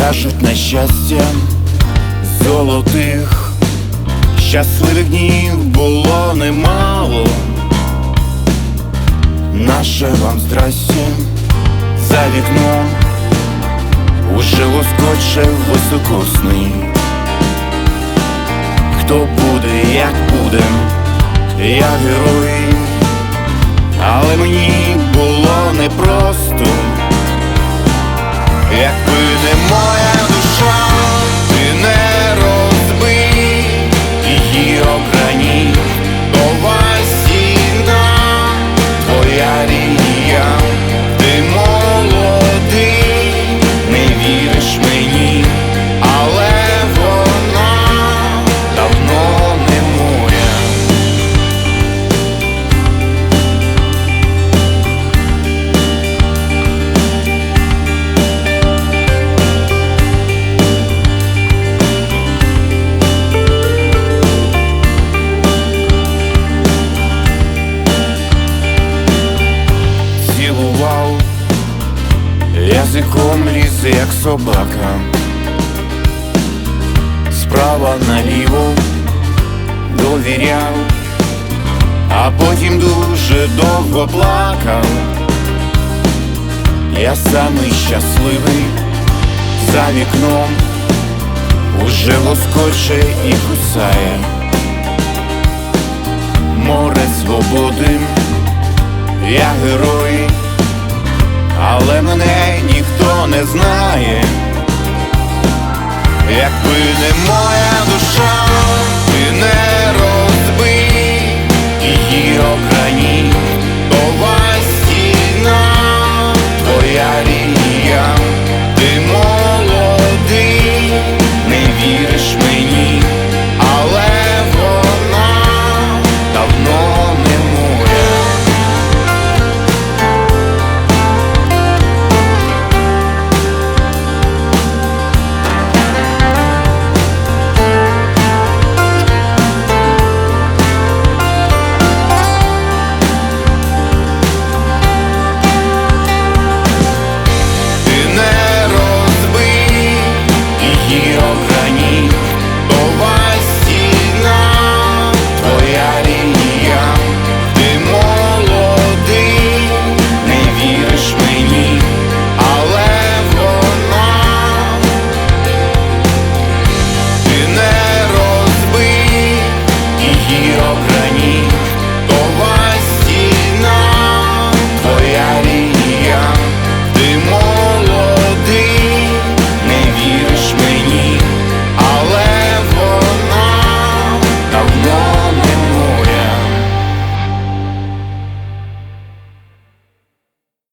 кажуть, на щастя золотих щасливих днів було немало. Наше вам здрастя за вікном уже лоскоче високосний. Хто буде, як буде, я герой, але мені було непросто. Якби не моя душа, ти не розбий її об граніт, то стіна, твоя лінія. Ти молодий, не віриш мені, але вона давно не моя. Цілував язиком ліс, як собака, справа наліво довіряв, а потім дуже довго плакав. Я самий щасливий, за вікном уже лоскоче і кусає море свободи. Я герой, але мене ніхто не знає. Якби не моя душа, ти не розбий її об граніт, то стіна, твоя лінія. Ти молодий, не віриш мені, але вона давно не моя. Ти не розбий її об граніт,